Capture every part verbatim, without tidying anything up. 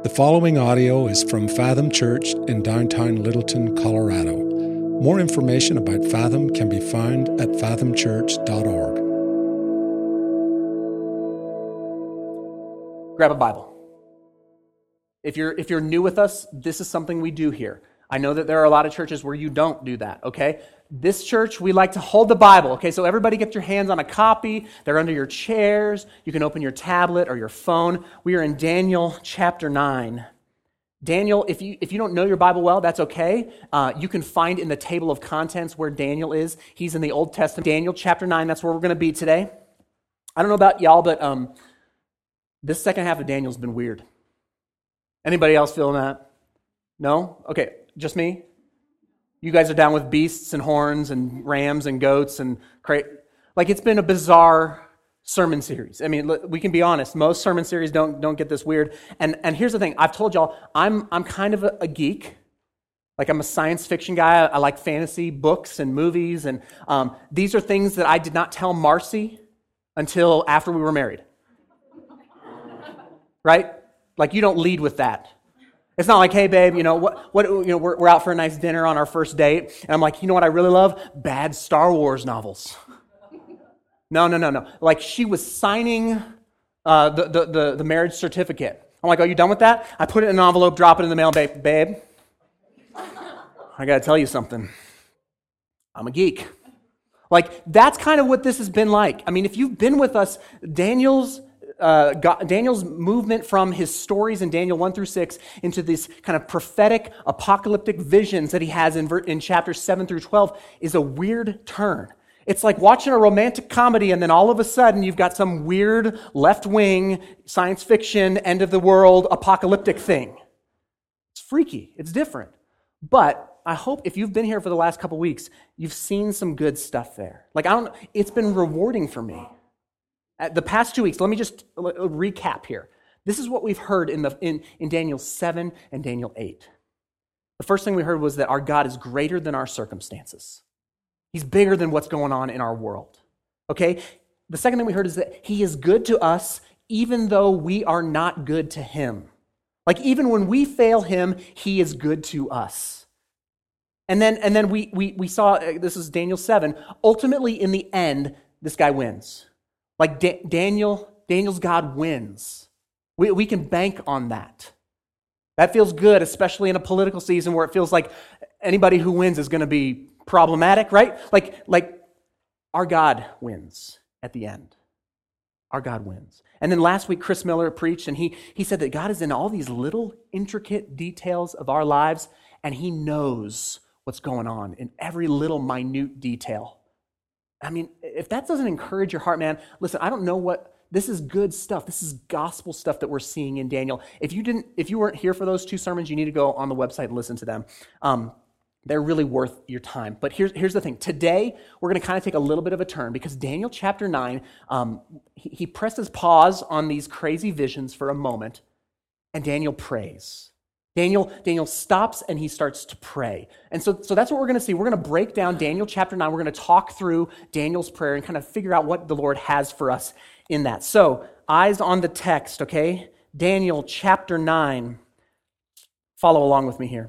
The following audio is from Fathom Church in downtown Littleton, Colorado. More information about Fathom can be found at fathom church dot org. Grab a Bible. If you're if you're new with us, this is something we do here. I know that there are a lot of churches where you don't do that, okay? This church, we like to hold the Bible, okay? So everybody get your hands on a copy. They're under your chairs. You can open your tablet or your phone. We are in Daniel chapter nine. Daniel, if you if you don't know your Bible well, that's okay. Uh, you can find in the table of contents where Daniel is. He's in the Old Testament. Daniel chapter nine, that's where we're going to be today. I don't know about y'all, but um, this second half of Daniel's been weird. Anybody else feeling that? No? Okay, just me? You guys are down with beasts and horns and rams and goats and cra- like it's been a bizarre sermon series. I mean, we can be honest. Most sermon series don't don't get this weird. And and here's the thing. I've told y'all, I'm I'm kind of a, a geek. Like I'm a science fiction guy. I, I like fantasy books and movies. And um, these are things that I did not tell Marcy until after we were married. Right? Like you don't lead with that. It's not like, hey, babe, you know what? What you know, we're, we're out for a nice dinner on our first date, and I'm like, you know what I really love? Bad Star Wars novels. No, no, no, no. Like she was signing uh, the, the the the marriage certificate. I'm like, are you done with that? I put it in an envelope, drop it in the mail, babe. Babe, I got to tell you something. I'm a geek. Like that's kind of what this has been like. I mean, if you've been with us, Daniel's. Uh, God, Daniel's movement from his stories in Daniel one through six into these kind of prophetic, apocalyptic visions that he has in, in chapters seven through twelve is a weird turn. It's like watching a romantic comedy and then all of a sudden you've got some weird left-wing science fiction, end-of-the-world, apocalyptic thing. It's freaky. It's different. But I hope if you've been here for the last couple weeks, you've seen some good stuff there. Like I don't. It's been rewarding for me. The past two weeks, let me just recap here. This is what we've heard in the in, in Daniel seven and Daniel eight. The first thing we heard was that our God is greater than our circumstances. He's bigger than what's going on in our world. Okay? The second thing we heard is that he is good to us even though we are not good to him. Like even when we fail him, he is good to us. And then and then we we we saw, this is Daniel seven, ultimately in the end, this guy wins. Like Da- Daniel, Daniel's God wins. We, we can bank on that. That feels good, especially in a political season where it feels like anybody who wins is going to be problematic, right? Like, like our God wins at the end. Our God wins. And then last week, Chris Miller preached, and he, he said that God is in all these little intricate details of our lives, and he knows what's going on in every little minute detail. I mean, if that doesn't encourage your heart, man, listen, I don't know what, this is good stuff. This is gospel stuff that we're seeing in Daniel. If you didn't, if you weren't here for those two sermons, you need to go on the website and listen to them. Um, they're really worth your time. But here's, here's the thing. Today, we're going to kind of take a little bit of a turn because Daniel chapter nine, um, he, he presses pause on these crazy visions for a moment, and Daniel prays. Daniel, Daniel stops and he starts to pray. And so, so that's what we're going to see. We're going to break down Daniel chapter nine. We're going to talk through Daniel's prayer and kind of figure out what the Lord has for us in that. So, eyes on the text, okay? Daniel chapter nine. Follow along with me here.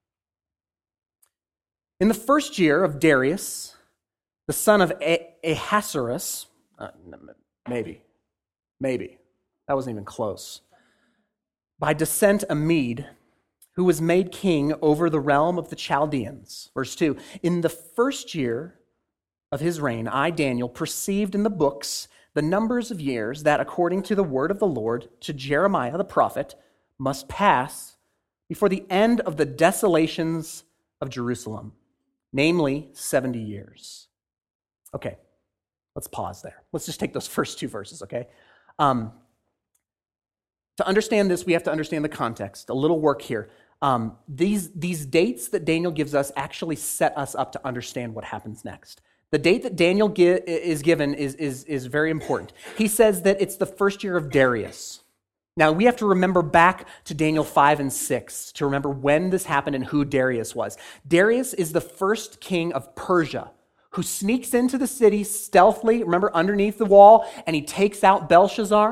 In the first year of Darius, the son of Ahasuerus, uh, maybe, maybe, that wasn't even close, by descent a Mede, who was made king over the realm of the Chaldeans. Verse two, in the first year of his reign, I, Daniel, perceived in the books the numbers of years that, according to the word of the Lord to Jeremiah the prophet, must pass before the end of the desolations of Jerusalem, namely seventy years. Okay, let's pause there. Let's just take those first two verses, okay? Um, to understand this, we have to understand the context. A little work here. Um, these, these dates that Daniel gives us actually set us up to understand what happens next. The date that Daniel gi- is given is, is, is very important. He says that it's the first year of Darius. Now, we have to remember back to Daniel five and six to remember when this happened and who Darius was. Darius is the first king of Persia who sneaks into the city stealthily, remember, underneath the wall, and he takes out Belshazzar.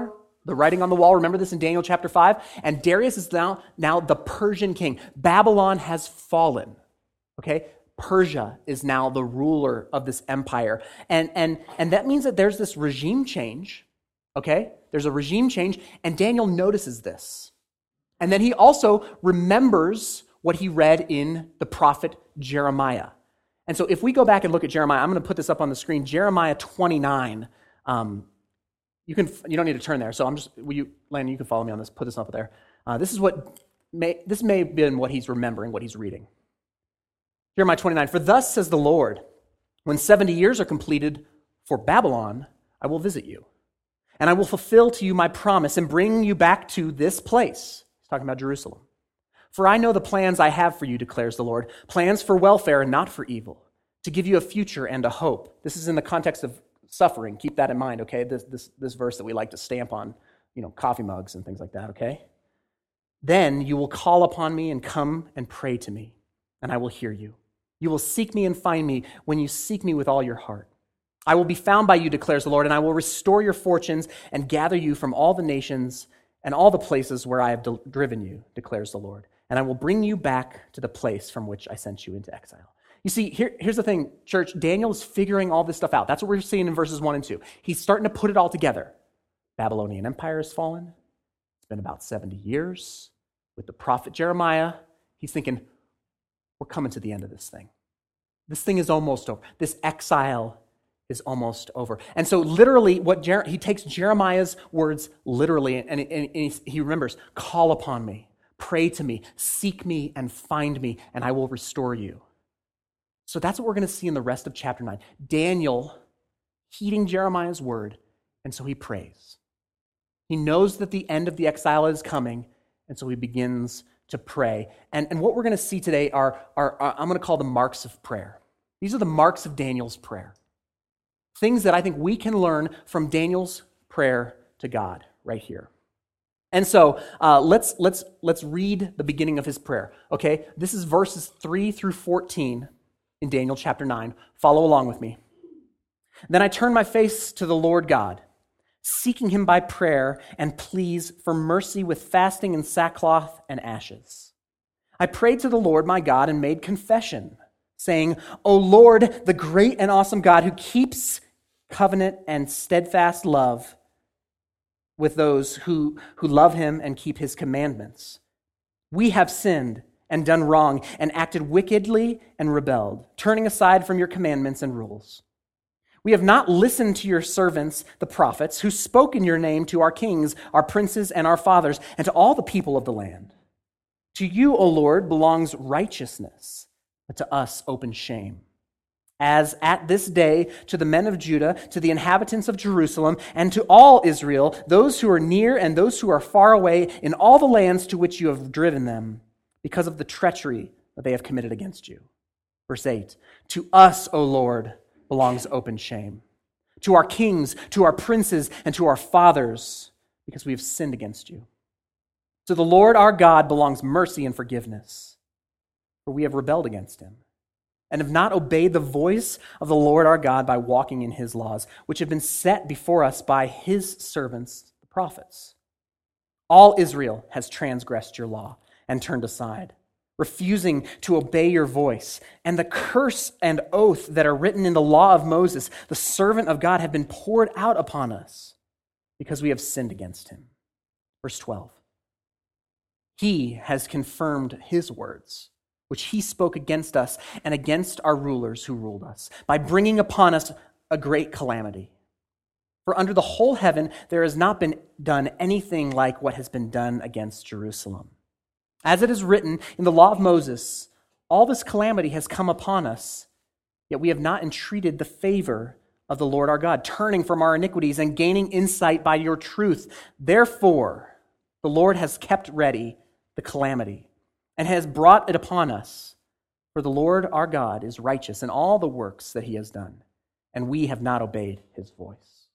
The writing on the wall, remember this in Daniel chapter five? And Darius is now, now the Persian king. Babylon has fallen, okay? Persia is now the ruler of this empire. And, and, and that means that there's this regime change, okay? There's a regime change, and Daniel notices this. And then he also remembers what he read in the prophet Jeremiah. And so if we go back and look at Jeremiah, I'm going to put this up on the screen, Jeremiah twenty-nine. Um, you can you don't need to turn there, so I'm just, will you, Landon, you can follow me on this, put this up there. Uh, this is what, may, this may have been what he's remembering, what he's reading. Jeremiah twenty-nine, for thus says the Lord, when seventy years are completed for Babylon, I will visit you, and I will fulfill to you my promise and bring you back to this place. He's talking about Jerusalem. For I know the plans I have for you, declares the Lord, plans for welfare and not for evil, to give you a future and a hope. This is in the context of suffering. Keep that in mind, okay? This, this, this verse that we like to stamp on, you know, coffee mugs and things like that, okay? Then you will call upon me and come and pray to me, and I will hear you. You will seek me and find me when you seek me with all your heart. I will be found by you, declares the Lord, and I will restore your fortunes and gather you from all the nations and all the places where I have del- driven you, declares the Lord. And I will bring you back to the place from which I sent you into exile. You see, here, here's the thing, church. Daniel is figuring all this stuff out. That's what we're seeing in verses one and two. He's starting to put it all together. Babylonian Empire has fallen. It's been about seventy years. With the prophet Jeremiah, he's thinking, we're coming to the end of this thing. This thing is almost over. This exile is almost over. And so literally, what Jer- he takes Jeremiah's words literally, and, and, and he, he remembers, call upon me, pray to me, seek me and find me, and I will restore you. So that's what we're going to see in the rest of chapter nine. Daniel heeding Jeremiah's word, and so he prays. He knows that the end of the exile is coming, and so he begins to pray. And, and what we're going to see today are, are, are, I'm going to call the marks of prayer. These are the marks of Daniel's prayer. Things that I think we can learn from Daniel's prayer to God right here. And so uh, let's let's let's read the beginning of his prayer. Okay, this is verses three through fourteen in Daniel chapter nine. Follow along with me. Then I turned my face to the Lord God, seeking him by prayer and pleas for mercy with fasting and sackcloth and ashes. I prayed to the Lord my God and made confession, saying, O Lord, the great and awesome God who keeps covenant and steadfast love with those who, who love him and keep his commandments. We have sinned and done wrong and acted wickedly and rebelled, turning aside from your commandments and rules. We have not listened to your servants, the prophets, who spoke in your name to our kings, our princes, and our fathers, and to all the people of the land. To you, O Lord, belongs righteousness, but to us open shame. As at this day, to the men of Judah, to the inhabitants of Jerusalem, and to all Israel, those who are near and those who are far away, in all the lands to which you have driven them, because of the treachery that they have committed against you. Verse eight, to us, O Lord, belongs open shame. To our kings, to our princes, and to our fathers, because we have sinned against you. To the Lord our God belongs mercy and forgiveness, for we have rebelled against him, and have not obeyed the voice of the Lord our God by walking in his laws, which have been set before us by his servants, the prophets. All Israel has transgressed your law and turned aside, refusing to obey your voice. And the curse and oath that are written in the law of Moses, the servant of God, have been poured out upon us because we have sinned against him. Verse twelve. He has confirmed his words, which he spoke against us and against our rulers who ruled us, by bringing upon us a great calamity. For under the whole heaven there has not been done anything like what has been done against Jerusalem. As it is written in the law of Moses, all this calamity has come upon us, yet we have not entreated the favor of the Lord our God, turning from our iniquities and gaining insight by your truth. Therefore, the Lord has kept ready the calamity and has brought it upon us. For the Lord our God is righteous in all the works that he has done, and we have not obeyed his voice.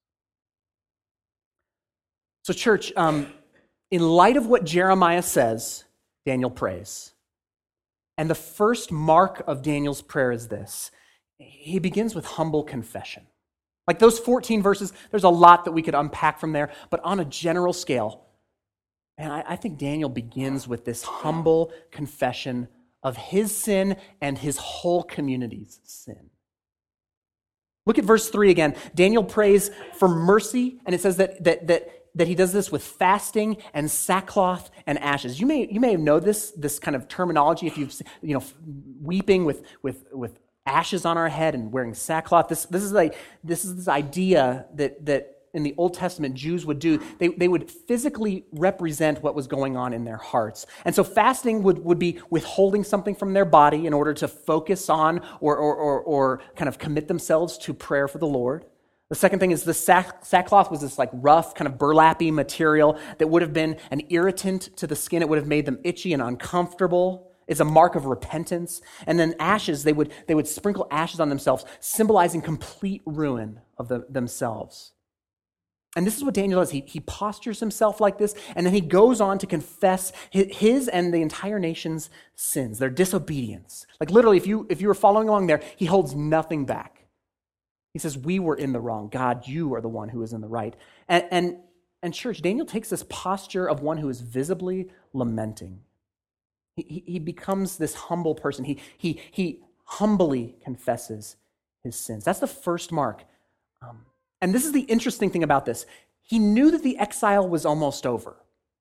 So church, um, in light of what Jeremiah says, Daniel prays. And the first mark of Daniel's prayer is this. He begins with humble confession. Like those fourteen verses, there's a lot that we could unpack from there, but on a general scale, and I, I think Daniel begins with this humble confession of his sin and his whole community's sin. Look at verse three again. Daniel prays for mercy, and it says that that that that he does this with fasting and sackcloth and ashes. You may you may know this this kind of terminology if you've you know weeping with with with ashes on our head and wearing sackcloth. This this is like this is this idea that that in the Old Testament Jews would do. They they would physically represent what was going on in their hearts. And so fasting would, would be withholding something from their body in order to focus on or or or, or kind of commit themselves to prayer for the Lord. The second thing is the sack, sackcloth was this like rough, kind of burlappy material that would have been an irritant to the skin. It would have made them itchy and uncomfortable. It's a mark of repentance. And then ashes, they would they would sprinkle ashes on themselves, symbolizing complete ruin of the, themselves. And this is what Daniel does. He, he postures himself like this, and then he goes on to confess his, his and the entire nation's sins, their disobedience. Like literally, if you if you were following along there, he holds nothing back. He says, we were in the wrong. God, you are the one who is in the right. And, and, and church, Daniel takes this posture of one who is visibly lamenting. He, he becomes this humble person. He, he, he humbly confesses his sins. That's the first mark. Um, and this is the interesting thing about this. He knew that the exile was almost over.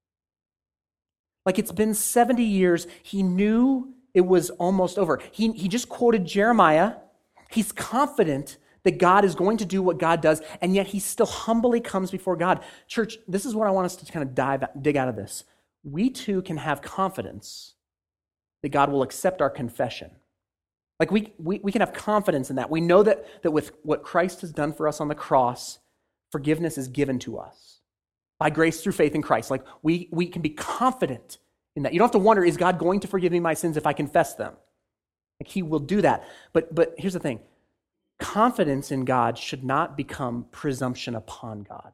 Like it's been seventy years. He knew it was almost over. He, he just quoted Jeremiah. He's confident that God is going to do what God does, and yet he still humbly comes before God. Church, this is what I want us to kind of dive, dig out of this. We too can have confidence that God will accept our confession. Like we, we, we can have confidence in that. We know that, that with what Christ has done for us on the cross, forgiveness is given to us by grace through faith in Christ. Like we, we can be confident in that. You don't have to wonder, is God going to forgive me my sins if I confess them? Like he will do that. But, but here's the thing. Confidence in God should not become presumption upon God.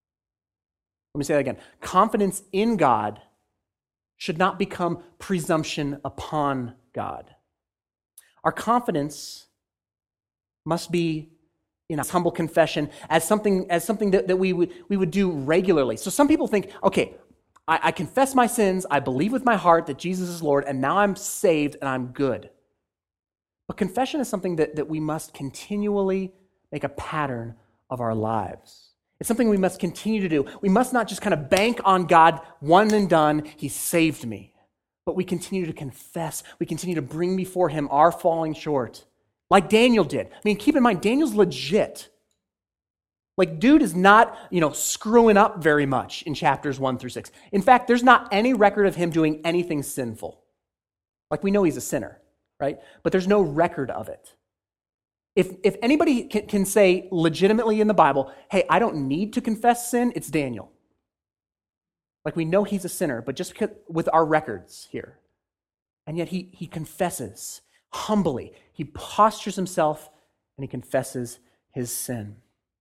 Let me say that again. Confidence in God should not become presumption upon God. Our confidence must be in a humble confession as something as something that, that we would we would do regularly. So some people think, okay, I, I confess my sins, I believe with my heart that Jesus is Lord, and now I'm saved and I'm good. But confession is something that, that we must continually make a pattern of our lives. It's something we must continue to do. We must not just kind of bank on God, one and done, he saved me. But we continue to confess. We continue to bring before him our falling short, like Daniel did. I mean, keep in mind, Daniel's legit. Like, dude is not, you know, screwing up very much in chapters one through six. In fact, there's not any record of him doing anything sinful. Like, we know he's a sinner. Right? But there's no record of it. If if anybody can, can say legitimately in the Bible, hey, I don't need to confess sin, it's Daniel. Like we know he's a sinner, but just because, with our records here. And yet he, he confesses humbly. He postures himself and he confesses his sin.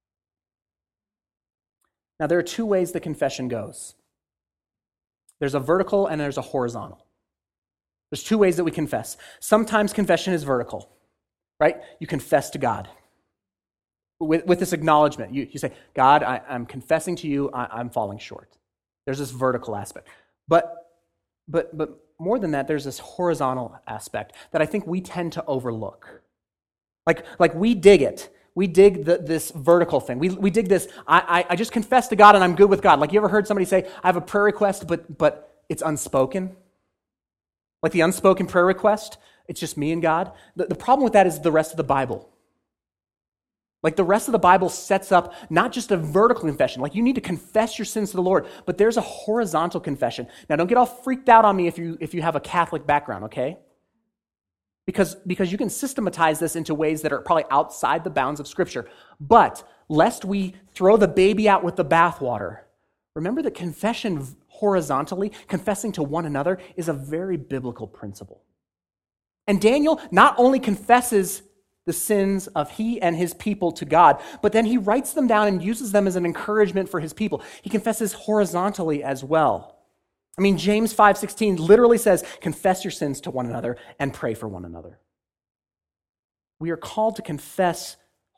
Now there are two ways the confession goes. There's a vertical and there's a horizontal. There's two ways that we confess. Sometimes confession is vertical, right? You confess to God with, with this acknowledgement. You, you say, God, I, I'm confessing to you, I, I'm falling short. There's this vertical aspect. But, but, but more than that, there's this horizontal aspect that I think we tend to overlook. Like, like we dig it. We dig the, this vertical thing. We, we dig this, I, I, I just confess to God and I'm good with God. Like you ever heard somebody say, I have a prayer request, but, but it's unspoken? Like the unspoken prayer request, it's just me and God. The, the problem with that is the rest of the Bible. Like the rest of the Bible sets up not just a vertical confession, like you need to confess your sins to the Lord, but there's a horizontal confession. Now don't get all freaked out on me if you if you have a Catholic background, okay? Because, because you can systematize this into ways that are probably outside the bounds of Scripture. But lest we throw the baby out with the bathwater, remember that confession horizontally, confessing to one another, is a very biblical principle. And Daniel not only confesses the sins of he and his people to God, but then he writes them down and uses them as an encouragement for his people. He confesses horizontally as well. I mean, James five sixteen literally says, confess your sins to one another and pray for one another. We are called to confess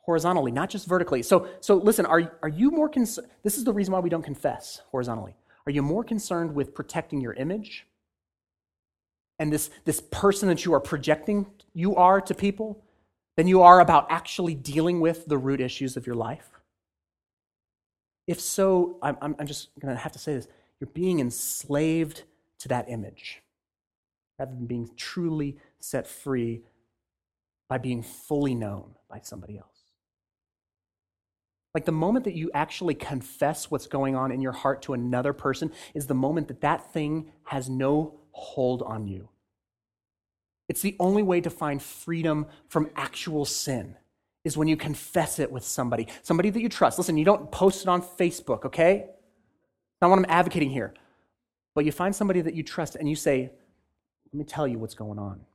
horizontally, not just vertically. So, so listen, are, are you more concerned? This is the reason why we don't confess horizontally. Are you more concerned with protecting your image and this, this person that you are projecting you are to people than you are about actually dealing with the root issues of your life? If so, I'm, I'm just going to have to say this. You're being enslaved to that image rather than being truly set free by being fully known by somebody else. Like the moment that you actually confess what's going on in your heart to another person is the moment that that thing has no hold on you. It's the only way to find freedom from actual sin is when you confess it with somebody, somebody that you trust. Listen, you don't post it on Facebook, okay? Not what I'm advocating here. But you find somebody that you trust and you say, let me tell you what's going on.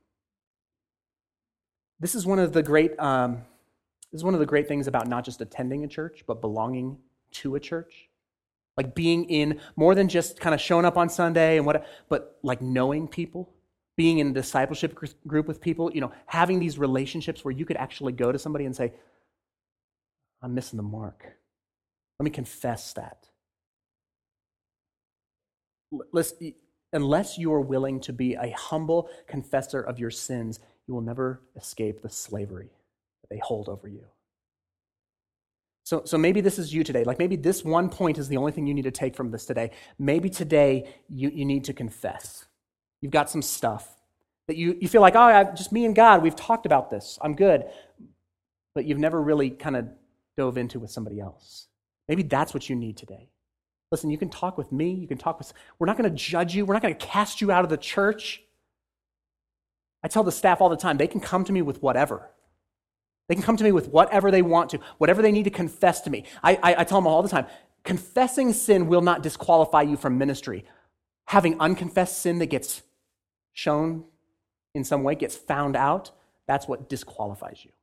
This is one of the great um, this is one of the great things about not just attending a church, but belonging to a church. Like being in more than just kind of showing up on Sunday and what, but like knowing people, being in a discipleship group with people, you know, having these relationships where you could actually go to somebody and say, I'm missing the mark. Let me confess that. Listen, unless you are willing to be a humble confessor of your sins, you will never escape the slavery that they hold over you. So, so maybe this is you today. Like maybe this one point is the only thing you need to take from this today. Maybe today you, you need to confess. You've got some stuff that you, you feel like, oh, I, just me and God, we've talked about this. I'm good. But you've never really kind of dove into with somebody else. Maybe that's what you need today. Listen, you can talk with me. You can talk with... We're not going to judge you. We're not going to cast you out of the church. I tell the staff all the time, they can come to me with whatever. They can come to me with whatever they want to, whatever they need to confess to me. I, I, I tell them all the time, confessing sin will not disqualify you from ministry. Having unconfessed sin that gets shown in some way, gets found out, that's what disqualifies you.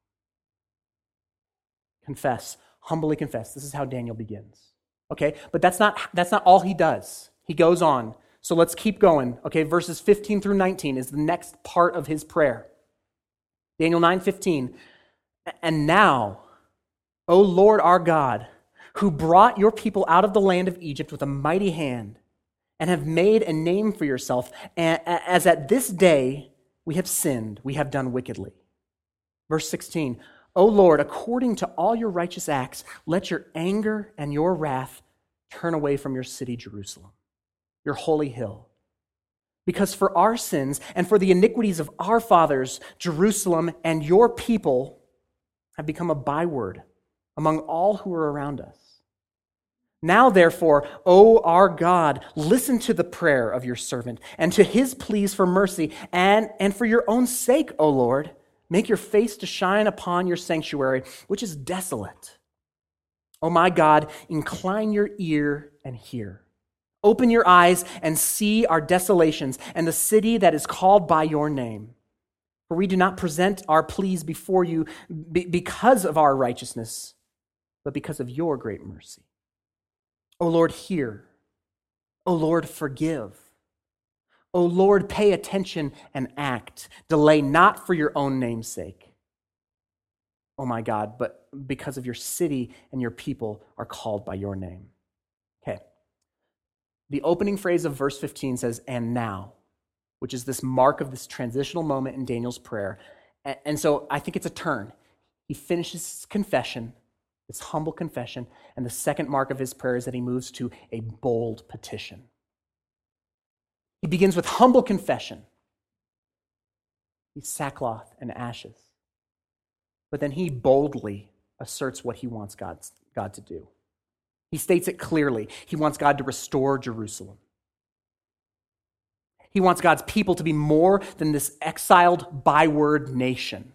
Confess, humbly confess. This is how Daniel begins. Okay, but that's not that's not all he does. He goes on. So let's keep going. Okay, verses fifteen through nineteen is the next part of his prayer. Daniel nine fifteen. And now, O Lord our God, who brought your people out of the land of Egypt with a mighty hand, and have made a name for yourself, as at this day we have sinned, we have done wickedly. Verse sixteen. O Lord, according to all your righteous acts, let your anger and your wrath turn away from your city, Jerusalem, your holy hill. Because for our sins and for the iniquities of our fathers, Jerusalem and your people have become a byword among all who are around us. Now, therefore, O our God, listen to the prayer of your servant and to his pleas for mercy, and, and for your own sake, O Lord, make your face to shine upon your sanctuary, which is desolate. O my God, incline your ear and hear. Open your eyes and see our desolations and the city that is called by your name. For we do not present our pleas before you because of our righteousness, but because of your great mercy. O Lord, hear. O Lord, forgive. O Lord, pay attention and act. Delay not for your own name's sake. O my God, but because of your city and your people are called by your name. Okay. The opening phrase of verse fifteen says, and now, which is this mark of this transitional moment in Daniel's prayer. And so I think it's a turn. He finishes his confession, this humble confession, and the second mark of his prayer is that he moves to a bold petition. He begins with humble confession. He's sackcloth and ashes. But then he boldly asserts what he wants God, God to do. He states it clearly. He wants God to restore Jerusalem. He wants God's people to be more than this exiled byword nation.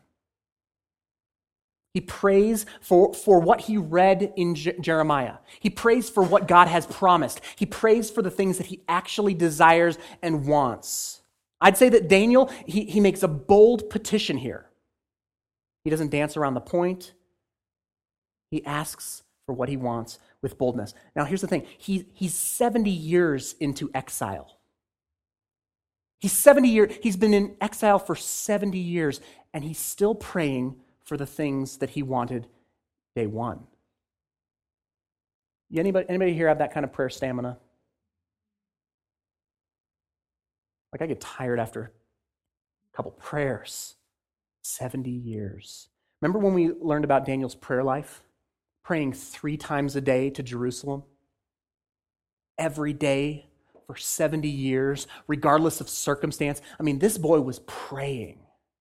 He prays for, for what he read in Je- Jeremiah. He prays for what God has promised. He prays for the things that he actually desires and wants. I'd say that Daniel, he, he makes a bold petition here. He doesn't dance around the point. He asks for what he wants with boldness. Now, here's the thing. He, he's seventy years into exile. He's seventy years, he's been in exile for seventy years, and he's still praying for the things that he wanted day one. Anybody, anybody here have that kind of prayer stamina? Like I get tired after a couple prayers. seventy years. Remember when we learned about Daniel's prayer life? Praying three times a day to Jerusalem? Every day for seventy years, regardless of circumstance. I mean, this boy was praying.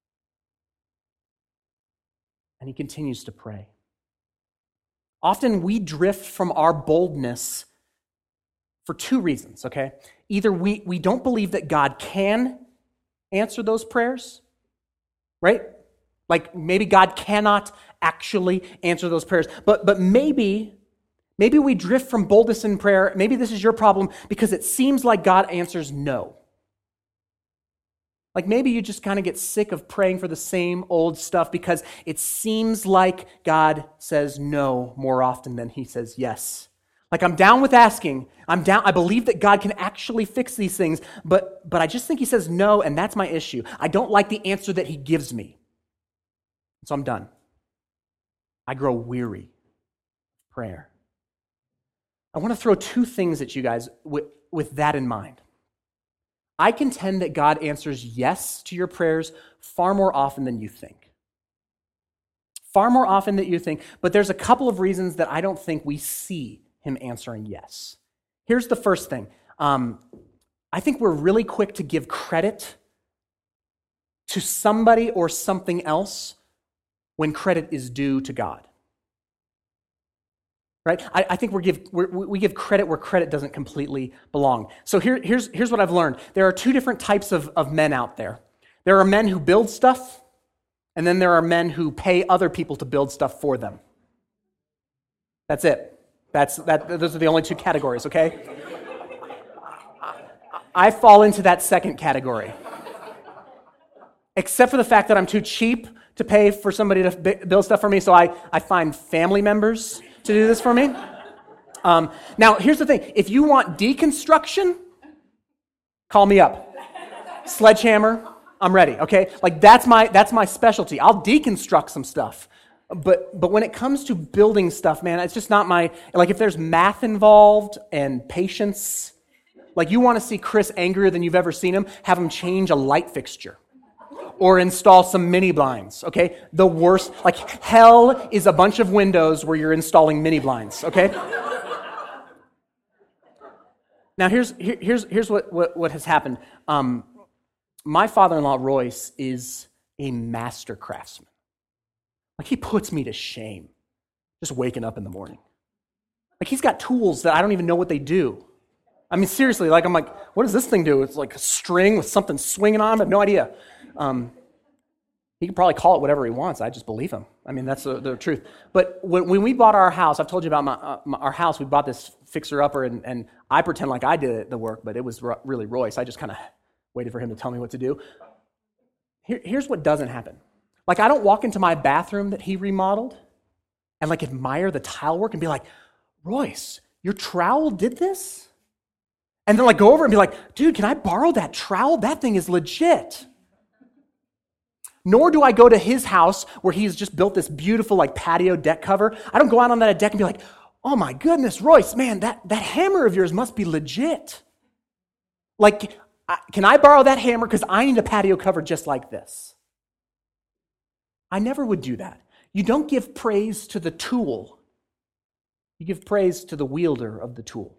And he continues to pray. Often we drift from our boldness for two reasons, okay? Either we, we don't believe that God can answer those prayers, right? Like maybe God cannot actually answer those prayers. But, but maybe, maybe we drift from boldness in prayer. Maybe this is your problem because it seems like God answers no. Like maybe you just kind of get sick of praying for the same old stuff because it seems like God says no more often than he says yes. Like I'm down with asking. I'm down. I believe that God can actually fix these things, but, but I just think he says no, and that's my issue. I don't like the answer that he gives me. So I'm done. I grow weary of prayer. I want to throw two things at you guys with, with that in mind. I contend that God answers yes to your prayers far more often than you think. Far more often than you think, but there's a couple of reasons that I don't think we see him answering yes. Here's the first thing. Um, I think we're really quick to give credit to somebody or something else when credit is due to God. Right? I, I think we give we're, we give credit where credit doesn't completely belong. So here, here's, here's what I've learned. There are two different types of, of men out there. There are men who build stuff, and then there are men who pay other people to build stuff for them. That's it. That's that. Those are the only two categories, okay? I fall into that second category. Except for the fact that I'm too cheap to pay for somebody to build stuff for me, so I, I find family members to do this for me. Um, now, here's the thing. If you want deconstruction, call me up. Sledgehammer, I'm ready, okay? Like, that's my that's my specialty. I'll deconstruct some stuff. But but when it comes to building stuff, man, it's just not my... Like, if there's math involved and patience, like, you want to see Chris angrier than you've ever seen him, have him change a light fixture. Or install some mini blinds, okay? The worst, like hell is a bunch of windows where you're installing mini blinds, okay? Now here's here, here's here's what, what, what has happened. Um, my father-in-law Royce is a master craftsman. Like he puts me to shame just waking up in the morning. Like he's got tools that I don't even know what they do. I mean seriously, like I'm like, what does this thing do? It's like a string with something swinging on it. I have no idea. Um, he can probably call it whatever he wants. I just believe him. I mean, that's the, the truth. But when, when we bought our house, I've told you about my, uh, my, our house. We bought this fixer-upper, and, and I pretend like I did the work, but it was r- really Royce. I just kind of waited for him to tell me what to do. Here, here's what doesn't happen. Like, I don't walk into my bathroom that he remodeled and, like, admire the tile work and be like, Royce, your trowel did this? And then, like, go over and be like, dude, can I borrow that trowel? That thing is legit. Nor do I go to his house where he's just built this beautiful like patio deck cover. I don't go out on that deck and be like, oh my goodness, Royce, man, that, that hammer of yours must be legit. Like, can I borrow that hammer because I need a patio cover just like this? I never would do that. You don't give praise to the tool. You give praise to the wielder of the tool.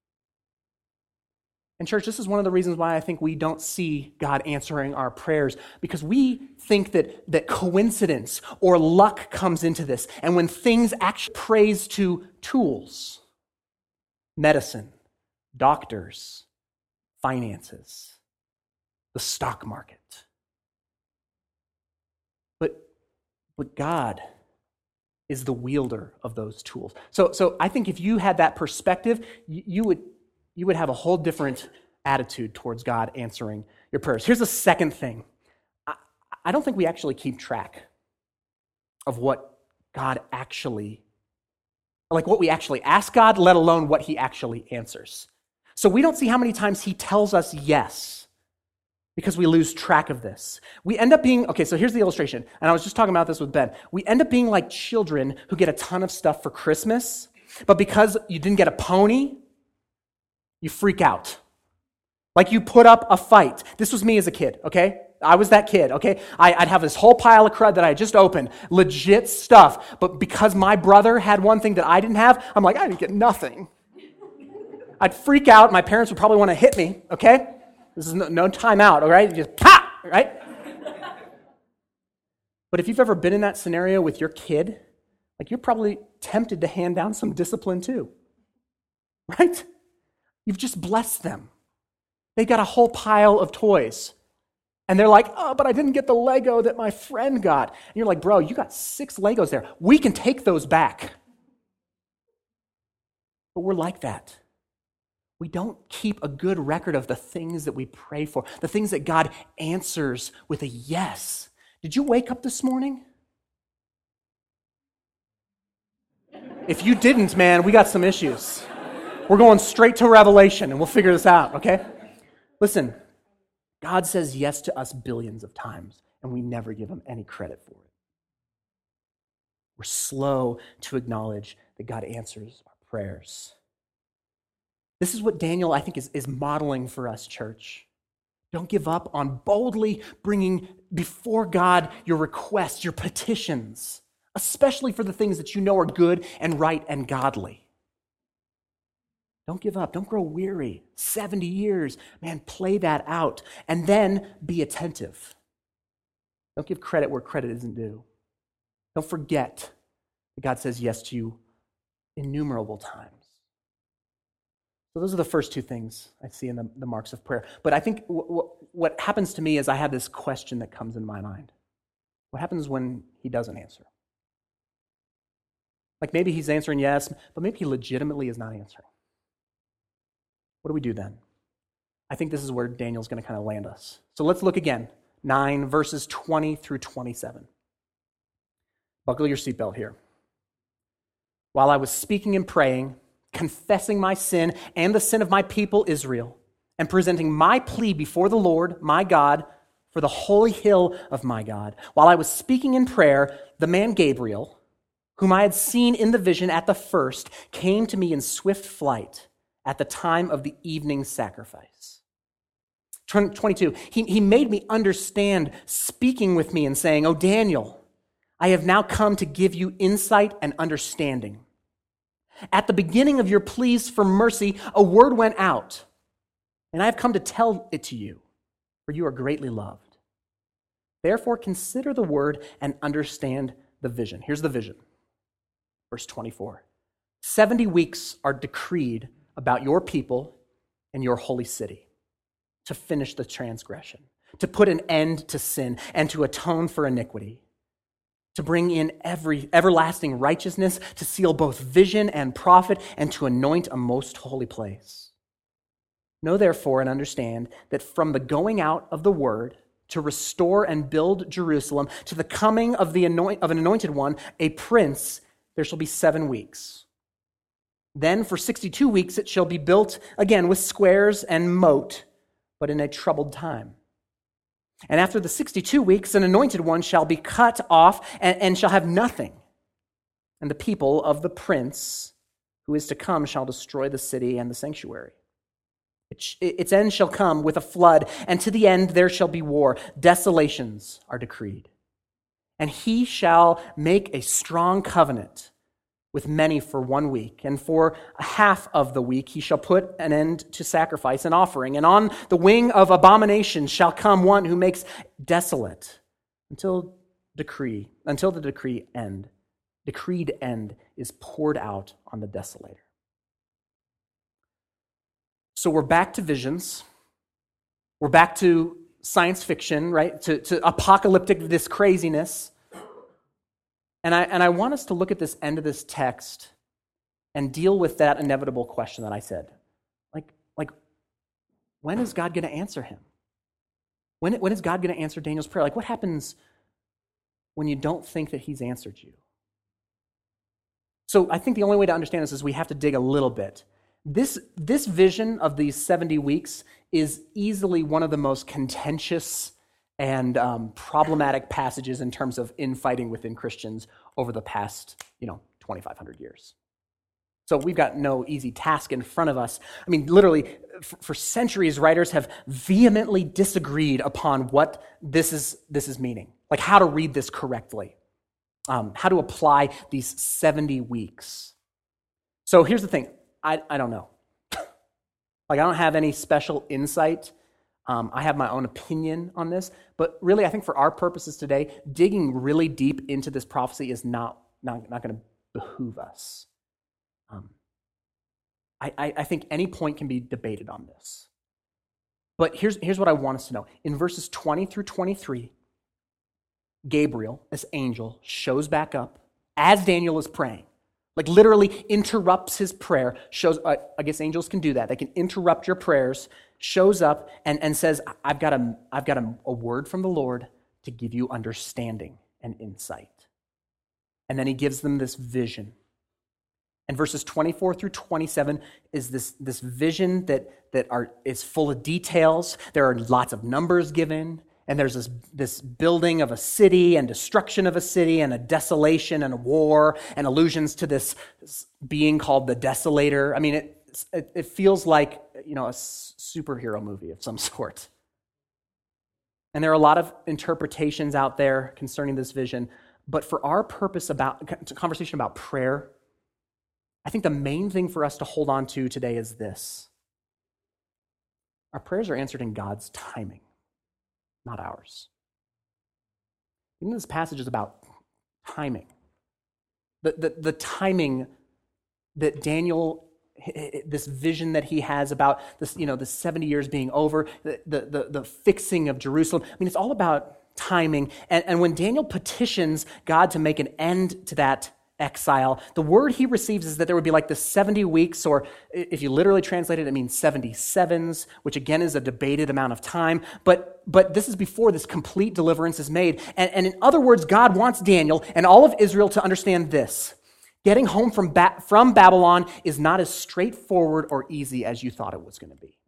And church, this is one of the reasons why I think we don't see God answering our prayers, because we think that, that coincidence or luck comes into this. And when things actually praise to tools, medicine, doctors, finances, the stock market. But, but God is the wielder of those tools. So, so I think if you had that perspective, you, you would you would have a whole different attitude towards God answering your prayers. Here's the second thing. I, I don't think we actually keep track of what God actually, like what we actually ask God, let alone what he actually answers. So we don't see how many times he tells us yes, because we lose track of this. We end up being, okay, so here's the illustration, and I was just talking about this with Ben. We end up being like children who get a ton of stuff for Christmas, but because you didn't get a pony, you freak out. Like you put up a fight. This was me as a kid, okay? I was that kid, okay? I, I'd have this whole pile of crud that I just opened, legit stuff, but because my brother had one thing that I didn't have, I'm like, I didn't get nothing. I'd freak out. My parents would probably want to hit me, okay? This is no, no time out, all right? Just pop, right? But if you've ever been in that scenario with your kid, like you're probably tempted to hand down some discipline too, right? You've just blessed them. They got a whole pile of toys. And they're like, oh, but I didn't get the Lego that my friend got. And you're like, bro, you got six Legos there. We can take those back. But we're like that. We don't keep a good record of the things that we pray for, the things that God answers with a yes. Did you wake up this morning? If you didn't, man, we got some issues. We're going straight to Revelation, and we'll figure this out, okay? Listen, God says yes to us billions of times, and we never give him any credit for it. We're slow to acknowledge that God answers our prayers. This is what Daniel, I think, is, is modeling for us, church. Don't give up on boldly bringing before God your requests, your petitions, especially for the things that you know are good and right and godly. Don't give up. Don't grow weary. seventy years. Man, play that out. And then be attentive. Don't give credit where credit isn't due. Don't forget that God says yes to you innumerable times. So those are the first two things I see in the, the marks of prayer. But I think w- w- what happens to me is I have this question that comes in my mind. What happens when he doesn't answer? Like maybe he's answering yes, but maybe he legitimately is not answering. What do we do then? I think this is where Daniel's going to kind of land us. So let's look again. nine, verses twenty through twenty-seven. Buckle your seatbelt here. While I was speaking and praying, confessing my sin and the sin of my people Israel, and presenting my plea before the Lord, my God, for the holy hill of my God, while I was speaking in prayer, the man Gabriel, whom I had seen in the vision at the first, came to me in swift flight at the time of the evening sacrifice. twenty-two, he, he made me understand, speaking with me and saying, "O Daniel, I have now come to give you insight and understanding. At the beginning of your pleas for mercy, a word went out, and I have come to tell it to you, for you are greatly loved. Therefore, consider the word and understand the vision." Here's the vision. Verse twenty-four. seventy weeks are decreed about your people and your holy city to finish the transgression, to put an end to sin, and to atone for iniquity, to bring in every everlasting righteousness, to seal both vision and prophet, and to anoint a most holy place. Know therefore and understand that from the going out of the word to restore and build Jerusalem, to the coming of the anoint, of an anointed one, a prince, there shall be seven weeks. Then for sixty-two weeks it shall be built again with squares and moat, but in a troubled time. And after the sixty-two weeks, an anointed one shall be cut off and, and shall have nothing. And the people of the prince who is to come shall destroy the city and the sanctuary. It, its end shall come with a flood, and to the end there shall be war. Desolations are decreed. And he shall make a strong covenant with many for one week, and for a half of the week he shall put an end to sacrifice and offering. And on the wing of abomination shall come one who makes desolate until decree, until the decree end, decreed end is poured out on the desolator. So we're back to visions. We're back to science fiction, right? To, to apocalyptic, this craziness. And I, and I want us to look at this end of this text and deal with that inevitable question that I said. Like, like when is God going to answer him? When, when is God going to answer Daniel's prayer? Like, what happens when you don't think that he's answered you? So I think the only way to understand this is we have to dig a little bit. This, this vision of these seventy weeks is easily one of the most contentious and um, problematic passages in terms of infighting within Christians over the past, you know, twenty-five hundred years. So we've got no easy task in front of us. I mean, literally, for, for centuries, writers have vehemently disagreed upon what this is, this is meaning, like how to read this correctly, um, how to apply these seventy weeks. So here's the thing. I, I don't know. Like, I don't have any special insight. Um, I have my own opinion on this. But really, I think for our purposes today, digging really deep into this prophecy is not, not, not going to behoove us. Um, I, I, I think any point can be debated on this. But here's, here's what I want us to know. In verses twenty through twenty-three, Gabriel, this angel, shows back up as Daniel is praying. Like literally interrupts his prayer, shows, uh, I guess angels can do that. They can interrupt your prayers, shows up and, and says, I've got, a, I've got a, a word from the Lord to give you understanding and insight. And then he gives them this vision. And verses twenty-four through twenty-seven is this, this vision that, that are, is full of details. There are lots of numbers given. And there's this, this building of a city and destruction of a city and a desolation and a war and allusions to this being called the Desolator. I mean, it, it, it feels like, you know, a superhero movie of some sort. And there are a lot of interpretations out there concerning this vision. But for our purpose about conversation about prayer, I think the main thing for us to hold on to today is this. Our prayers are answered in God's timing, not ours. Even this passage is about timing. The, the, the timing that Daniel, this vision that he has about this, you know, the seventy years being over, the, the, the fixing of Jerusalem. I mean, it's all about timing. And, and when Daniel petitions God to make an end to that exile, the word he receives is that there would be like the seventy weeks, or if you literally translate it, it means seventy-sevens, which again is a debated amount of time. But but this is before this complete deliverance is made. And, and in other words, God wants Daniel and all of Israel to understand this. Getting home from, ba- from Babylon is not as straightforward or easy as you thought it was going to be.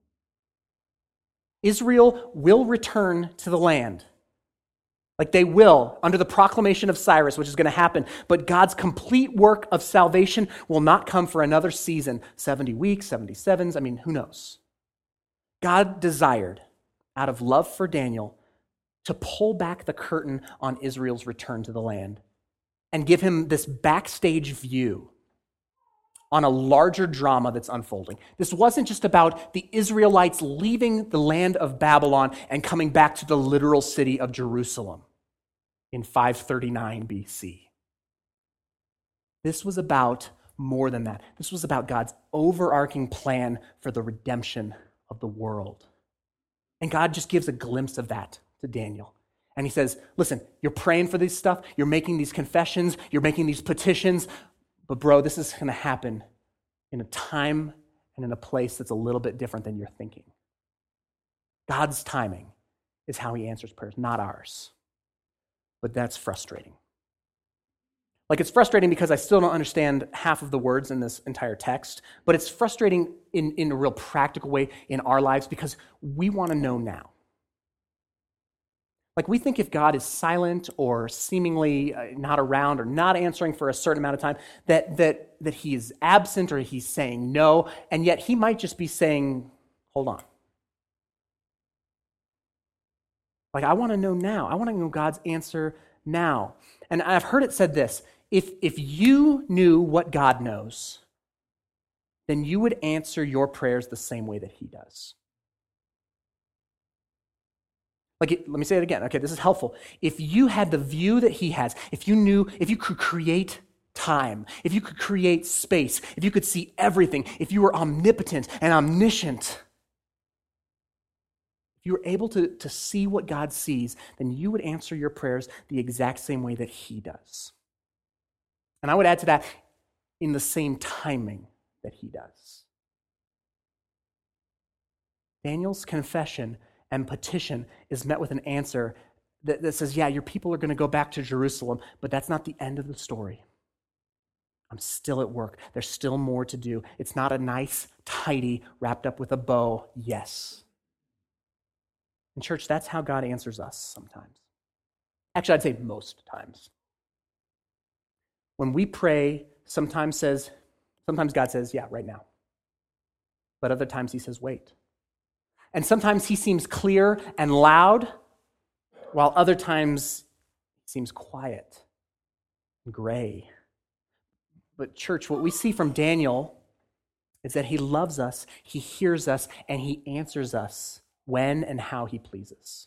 Israel will return to the land. Like they will, under the proclamation of Cyrus, which is going to happen. But God's complete work of salvation will not come for another season. seventy weeks, seventy-sevens, I mean, who knows? God desired, out of love for Daniel, to pull back the curtain on Israel's return to the land and give him this backstage view on a larger drama that's unfolding. This wasn't just about the Israelites leaving the land of Babylon and coming back to the literal city of Jerusalem in five thirty-nine B C. This was about more than that. This was about God's overarching plan for the redemption of the world. And God just gives a glimpse of that to Daniel. And he says, listen, you're praying for this stuff, you're making these confessions, you're making these petitions, but bro, this is going to happen in a time and in a place that's a little bit different than you're thinking. God's timing is how he answers prayers, not ours. But that's frustrating. Like, it's frustrating because I still don't understand half of the words in this entire text, but it's frustrating in, in a real practical way in our lives because we want to know now. Like, we think if God is silent or seemingly not around or not answering for a certain amount of time, that that that he is absent or he's saying no, and yet he might just be saying, hold on. Like, I want to know now. I want to know God's answer now. And I've heard it said this, if, if you knew what God knows, then you would answer your prayers the same way that he does. Like, it, let me say it again. Okay, this is helpful. If you had the view that he has, if you knew, if you could create time, if you could create space, if you could see everything, if you were omnipotent and omniscient, if you were able to, to see what God sees, then you would answer your prayers the exact same way that he does. And I would add to that, in the same timing that he does. Daniel's confession and petition is met with an answer that, that says, yeah, your people are going to go back to Jerusalem, but that's not the end of the story. I'm still at work. There's still more to do. It's not a nice, tidy, wrapped up with a bow yes. In church, that's how God answers us sometimes. Actually, I'd say most times. When we pray, sometimes says, sometimes God says, yeah, right now. But other times he says, wait. And sometimes he seems clear and loud, while other times he seems quiet and gray. But church, what we see from Daniel is that he loves us, he hears us, and he answers us when and how he pleases.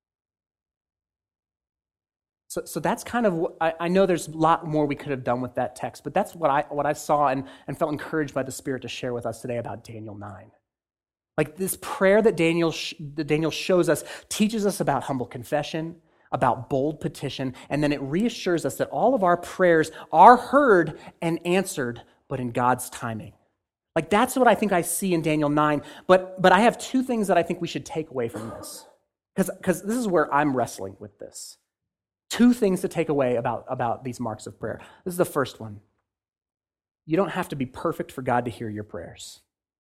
So, so that's kind of what, I, I know there's a lot more we could have done with that text, but that's what I what I saw and, and felt encouraged by the Spirit to share with us today about Daniel nine. Like this prayer that Daniel sh- that Daniel shows us teaches us about humble confession, about bold petition, and then it reassures us that all of our prayers are heard and answered, but in God's timing. Like that's what I think I see in Daniel nine, but but I have two things that I think we should take away from this, because because this is where I'm wrestling with this. Two things to take away about, about these marks of prayer. This is the first one. You don't have to be perfect for God to hear your prayers.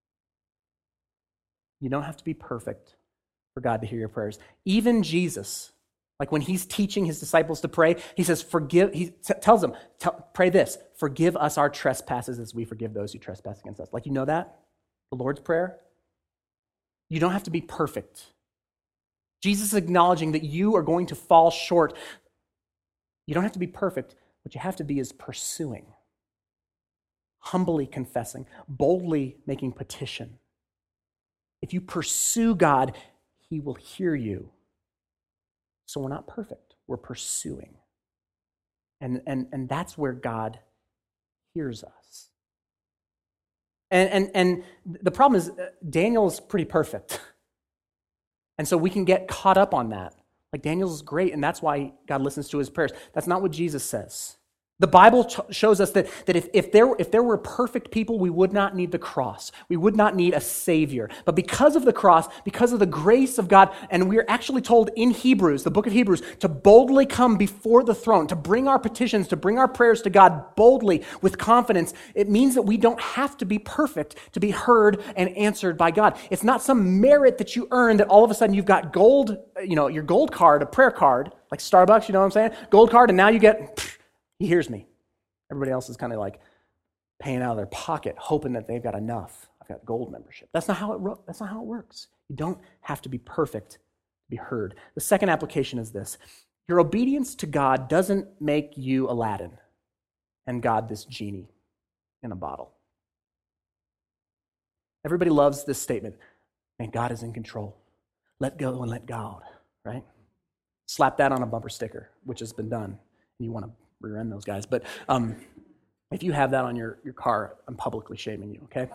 You don't have to be perfect for God to hear your prayers. Even Jesus, like when he's teaching his disciples to pray, he says, forgive, he t- tells them, tell, pray this, forgive us our trespasses as we forgive those who trespass against us. Like, you know that? The Lord's Prayer? You don't have to be perfect. Jesus is acknowledging that you are going to fall short. You don't have to be perfect. What you have to be is pursuing, humbly confessing, boldly making petition. If you pursue God, he will hear you. So we're not perfect. We're pursuing. And, and, and that's where God hears us. And, and, and the problem is Daniel's pretty perfect. And so we can get caught up on that. Like Daniel's great, and that's why God listens to his prayers. That's not what Jesus says. The Bible ch- shows us that, that if, if, there, if there were perfect people, we would not need the cross. We would not need a Savior. But because of the cross, because of the grace of God, and we're actually told in Hebrews, the book of Hebrews, to boldly come before the throne, to bring our petitions, to bring our prayers to God boldly with confidence, it means that we don't have to be perfect to be heard and answered by God. It's not some merit that you earn that all of a sudden you've got gold, you know, your gold card, a prayer card, like Starbucks, you know what I'm saying? Gold card, and now you get... Pfft, he hears me. Everybody else is kind of like paying out of their pocket, hoping that they've got enough. I've got gold membership. That's not how it ro- that's not how it works. You don't have to be perfect to be heard. The second application is this. Your obedience to God doesn't make you Aladdin and God this genie in a bottle. Everybody loves this statement. Man, God is in control. Let go and let God, right? Slap that on a bumper sticker, which has been done. You want to rear end those guys. But um, if you have that on your, your car, I'm publicly shaming you, okay?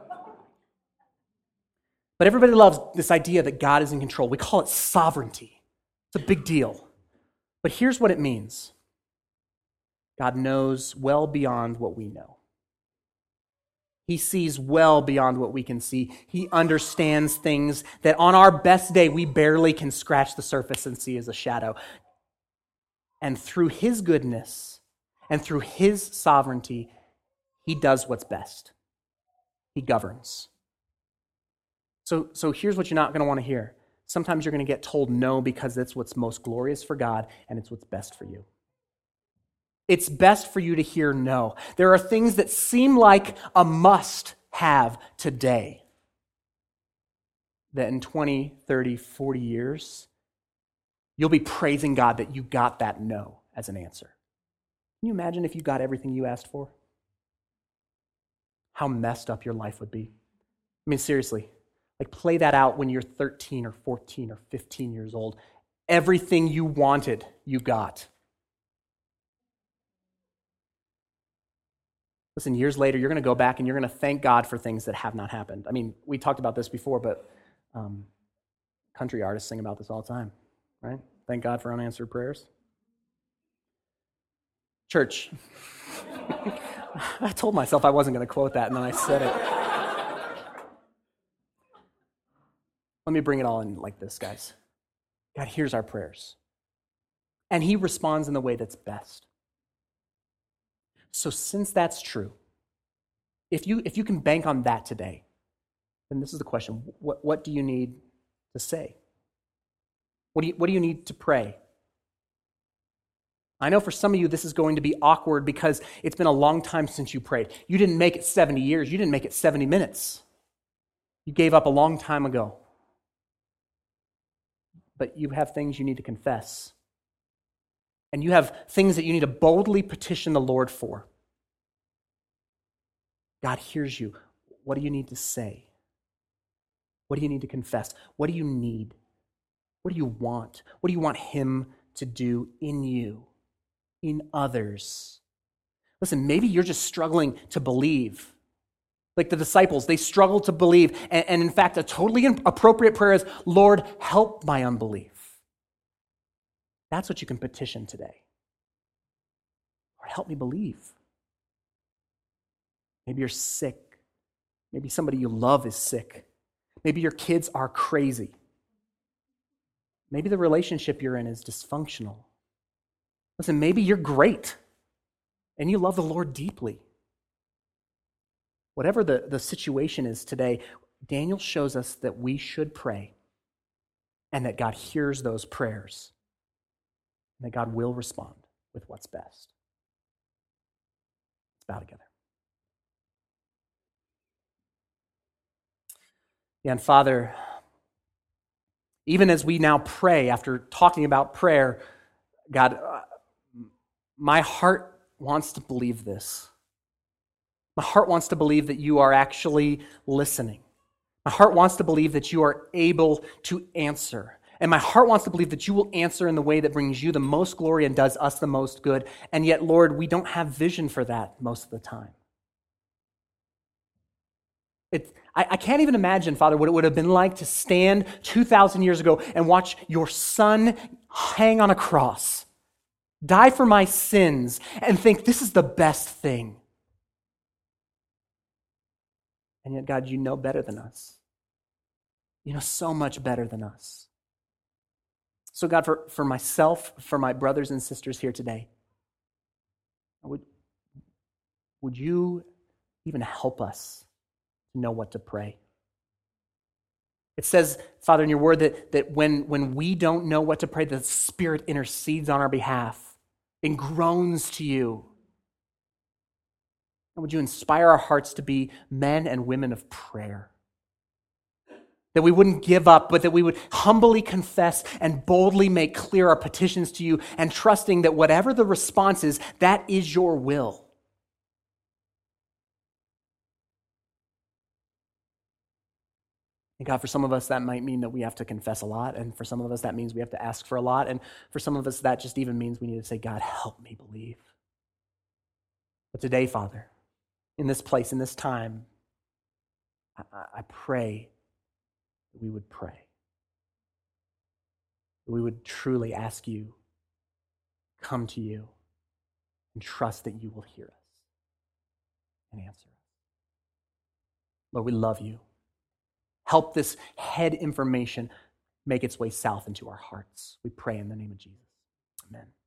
But everybody loves this idea that God is in control. We call it sovereignty. It's a big deal. But here's what it means. God knows well beyond what we know. He sees well beyond what we can see. He understands things that on our best day we barely can scratch the surface and see as a shadow. And through his goodness and through his sovereignty, he does what's best. He governs. So, so here's what you're not going to want to hear. Sometimes you're going to get told no because that's what's most glorious for God and it's what's best for you. It's best for you to hear no. There are things that seem like a must-have today that in twenty, thirty, forty years, you'll be praising God that you got that no as an answer. Can you imagine if you got everything you asked for? How messed up your life would be. I mean, seriously, like play that out when you're thirteen or fourteen or fifteen years old. Everything you wanted, you got. Listen, years later, you're going to go back and you're going to thank God for things that have not happened. I mean, we talked about this before, but um, country artists sing about this all the time. Right? Thank God for unanswered prayers. Church. I told myself I wasn't going to quote that, and then I said it. Let me bring it all in like this, guys. God hears our prayers, and he responds in the way that's best. So since that's true, if you if you can bank on that today, then this is the question. What, what do you need to say? What do you, what do you need to pray? I know for some of you this is going to be awkward because it's been a long time since you prayed. You didn't make it seventy years. You didn't make it seventy minutes. You gave up a long time ago. But you have things you need to confess. And you have things that you need to boldly petition the Lord for. God hears you. What do you need to say? What do you need to confess? What do you need? What do you want? What do you want Him to do in you, in others? Listen, maybe you're just struggling to believe. Like the disciples, they struggled to believe. And, and in fact, a totally appropriate prayer is, Lord, help my unbelief. That's what you can petition today. Lord, help me believe. Maybe you're sick. Maybe somebody you love is sick. Maybe your kids are crazy. Maybe the relationship you're in is dysfunctional. Listen, maybe you're great and you love the Lord deeply. Whatever the, the situation is today, Daniel shows us that we should pray and that God hears those prayers and that God will respond with what's best. Let's bow together. Yeah, and Father, even as we now pray, after talking about prayer, God, uh, my heart wants to believe this. My heart wants to believe that you are actually listening. My heart wants to believe that you are able to answer. And my heart wants to believe that you will answer in the way that brings you the most glory and does us the most good. And yet, Lord, we don't have vision for that most of the time. It, I, I can't even imagine, Father, what it would have been like to stand two thousand years ago and watch your Son hang on a cross, die for my sins, and think this is the best thing. And yet, God, you know better than us. You know so much better than us. So, God, for, for myself, for my brothers and sisters here today, would, would you even help us to know what to pray? It says, Father, in your word that, that when, when we don't know what to pray, the Spirit intercedes on our behalf and groans to you. And would you inspire our hearts to be men and women of prayer? That we wouldn't give up, but that we would humbly confess and boldly make clear our petitions to you, and trusting that whatever the response is, that is your will. And God, for some of us, that might mean that we have to confess a lot. And for some of us, that means we have to ask for a lot. And for some of us, that just even means we need to say, God, help me believe. But today, Father, in this place, in this time, I, I pray that we would pray. That we would truly ask you, come to you, and trust that you will hear us and answer us. Lord, we love you. Help this head information make its way south into our hearts. We pray in the name of Jesus. Amen.